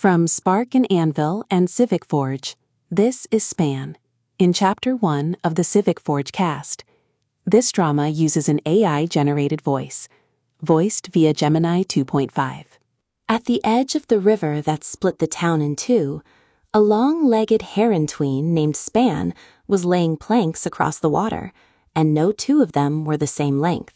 From Spark and Anvil and Civic Forge, this is Span, in Chapter 1 of the Civic Forge cast. This drama uses an AI-generated voice, voiced via Gemini 2.5. At the edge of the river that split the town in two, a long-legged heron tween named Span was laying planks across the water, and no two of them were the same length.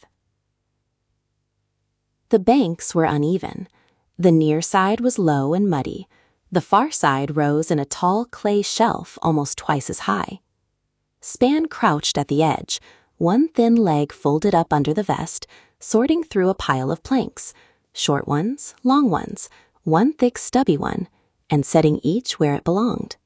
The banks were uneven. The near side was low and muddy. The far side rose in a tall clay shelf almost twice as high. Span crouched at the edge, one thin leg folded up under the vest, sorting through a pile of planks, short ones, long ones, one thick stubby one, and setting each where it belonged.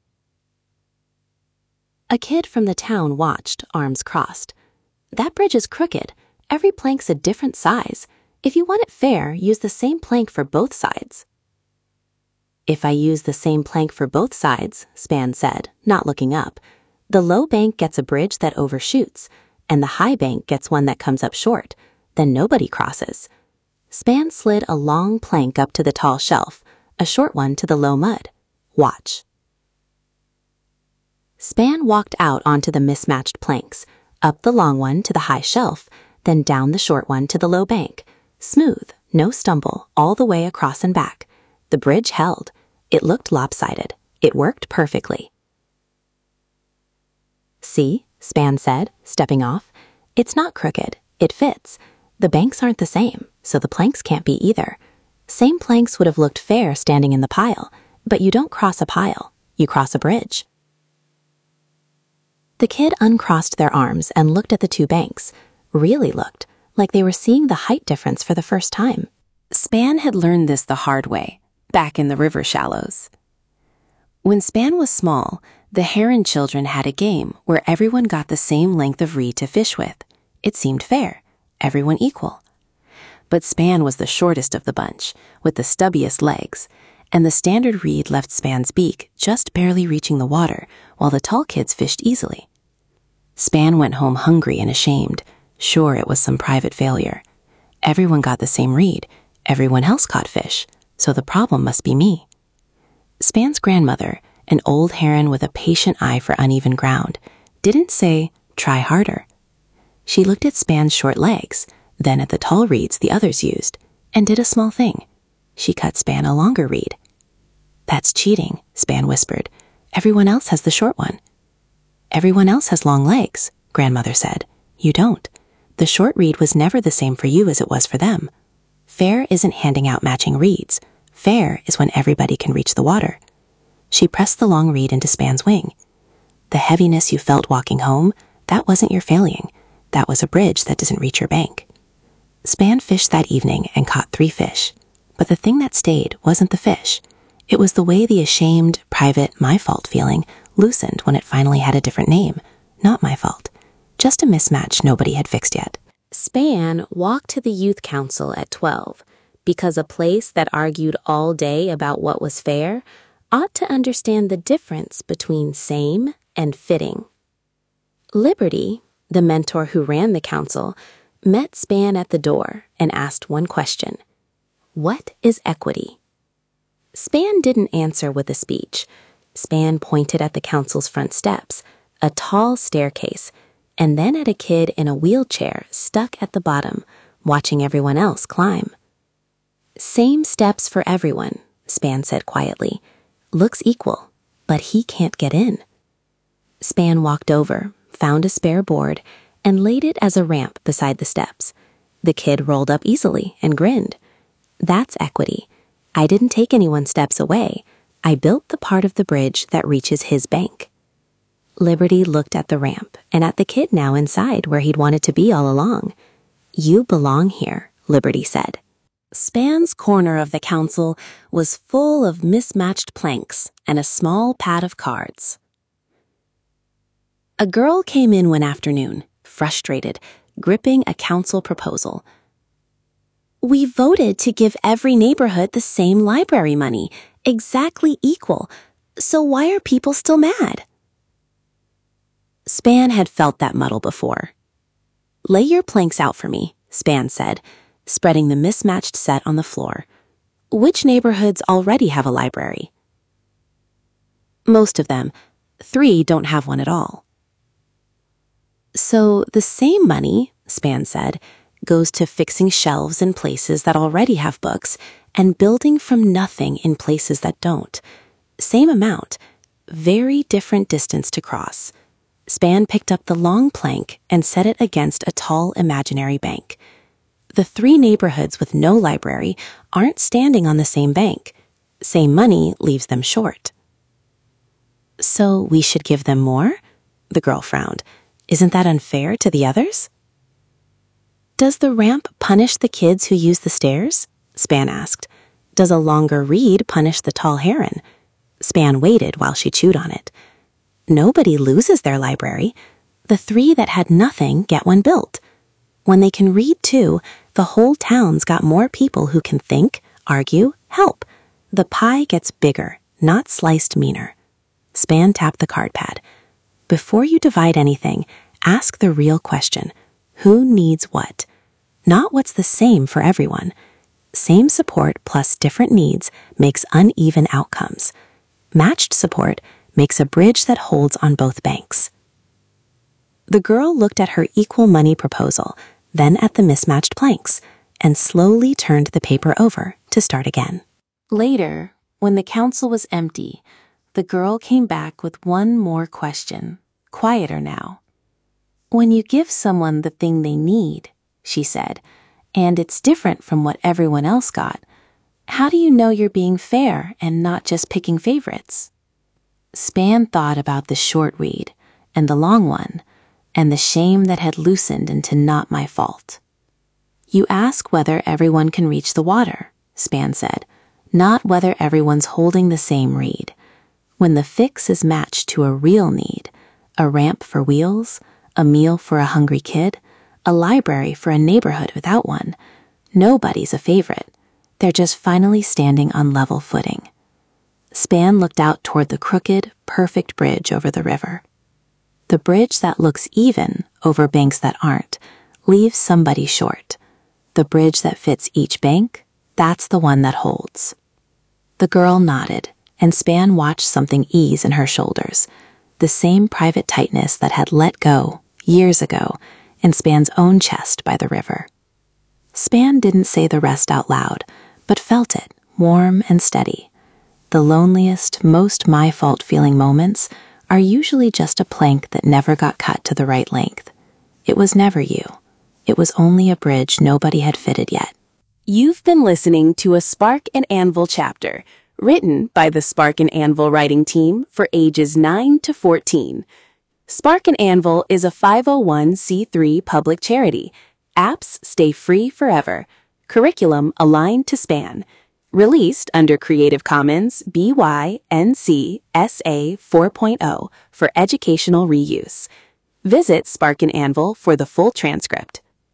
A kid from the town watched, arms crossed. "That bridge is crooked. Every plank's a different size. If you want it fair, use the same plank for both sides." "If I use the same plank for both sides," Span said, not looking up, "the low bank gets a bridge that overshoots, and the high bank gets one that comes up short. Then nobody crosses." Span slid a long plank up to the tall shelf, a short one to the low mud. "Watch." Span walked out onto the mismatched planks, up the long one to the high shelf, then down the short one to the low bank. Smooth, no stumble, all the way across and back. The bridge held. It looked lopsided. It worked perfectly. "See," Span said, stepping off. "It's not crooked. It fits. The banks aren't the same, so the planks can't be either. Same planks would have looked fair standing in the pile, but you don't cross a pile. You cross a bridge." The kid uncrossed their arms and looked at the two banks. Really looked like they were seeing the height difference for the first time. Span had learned this the hard way, back in the river shallows. When Span was small, the heron children had a game where everyone got the same length of reed to fish with. It seemed fair, everyone equal. But Span was the shortest of the bunch, with the stubbiest legs, and the standard reed left Span's beak just barely reaching the water, while the tall kids fished easily. Span went home hungry and ashamed, sure it was some private failure. Everyone got the same reed, everyone else caught fish, so the problem must be me. Span's grandmother, an old heron with a patient eye for uneven ground, didn't say, "Try harder." She looked at Span's short legs, then at the tall reeds the others used, and did a small thing. She cut Span a longer reed. "That's cheating," Span whispered. "Everyone else has the short one." "Everyone else has long legs," Grandmother said. "You don't. The short reed was never the same for you as it was for them. Fair isn't handing out matching reeds. Fair is when everybody can reach the water." She pressed the long reed into Span's wing. "The heaviness you felt walking home, that wasn't your failing. That was a bridge that doesn't reach your bank." Span fished that evening and caught 3 fish. But the thing that stayed wasn't the fish. It was the way the ashamed, private, my fault feeling loosened when it finally had a different name. Not my fault. Just a mismatch nobody had fixed yet. Span walked to the youth council at 12, because a place that argued all day about what was fair ought to understand the difference between same and fitting. Liberty, the mentor who ran the council, met Span at the door and asked one question: "What is equity?" Span didn't answer with a speech. Span pointed at the council's front steps, a tall staircase, and then at a kid in a wheelchair stuck at the bottom, watching everyone else climb. "Same steps for everyone," Span said quietly. "Looks equal, but he can't get in." Span walked over, found a spare board, and laid it as a ramp beside the steps. The kid rolled up easily and grinned. "That's equity. I didn't take anyone's steps away. I built the part of the bridge that reaches his bank." Liberty looked at the ramp and at the kid now inside where he'd wanted to be all along. "You belong here," Liberty said. Span's corner of the council was full of mismatched planks and a small pad of cards. A girl came in one afternoon, frustrated, gripping a council proposal. "We voted to give every neighborhood the same library money, exactly equal, so why are people still mad?" Span had felt that muddle before. "Lay your planks out for me," Span said, spreading the mismatched set on the floor. Which neighborhoods already have a library? Most of them. 3 don't have one at all. So the same money, Span said, goes to fixing shelves in places that already have books and building from nothing in places that don't. Same amount, very different distance to cross. Span picked up the long plank and set it against a tall imaginary bank. The 3 neighborhoods with no library aren't standing on the same bank. Same money leaves them short. So we should give them more? The girl frowned. Isn't that unfair to the others? Does the ramp punish the kids who use the stairs? Span asked. Does a longer read punish the tall heron? Span waited while she chewed on it. Nobody loses their library. The 3 that had nothing get one built. When they can read too, the whole town's got more people who can think, argue, help. The pie gets bigger, not sliced meaner. Span tapped the card pad. Before you divide anything, ask the real question. Who needs what? Not what's the same for everyone. Same support plus different needs makes uneven outcomes. Matched support makes a bridge that holds on both banks. The girl looked at her equal money proposal, then at the mismatched planks, and slowly turned the paper over to start again. Later, when the council was empty, the girl came back with one more question, quieter now. When you give someone the thing they need, she said, and it's different from what everyone else got, how do you know you're being fair and not just picking favorites? Span thought about the short read and the long one, and the shame that had loosened into not my fault. You ask whether everyone can reach the water, Span said, not whether everyone's holding the same read. When the fix is matched to a real need, a ramp for wheels, a meal for a hungry kid, a library for a neighborhood without one, nobody's a favorite. They're just finally standing on level footing. Span looked out toward the crooked, perfect bridge over the river. The bridge that looks even over banks that aren't leaves somebody short. The bridge that fits each bank, that's the one that holds. The girl nodded, and Span watched something ease in her shoulders, the same private tightness that had let go, years ago, in Span's own chest by the river. Span didn't say the rest out loud, but felt it, warm and steady. The loneliest, most my-fault feeling moments are usually just a plank that never got cut to the right length. It was never you. It was only a bridge nobody had fitted yet. You've been listening to a Spark and Anvil chapter, written by the Spark and Anvil writing team for ages 9 to 14. Spark and Anvil is a 501c3 public charity. Apps stay free forever. Curriculum aligned to Span. Released under Creative Commons BY-NC SA 4.0 for educational reuse. Visit Spark and Anvil for the full transcript.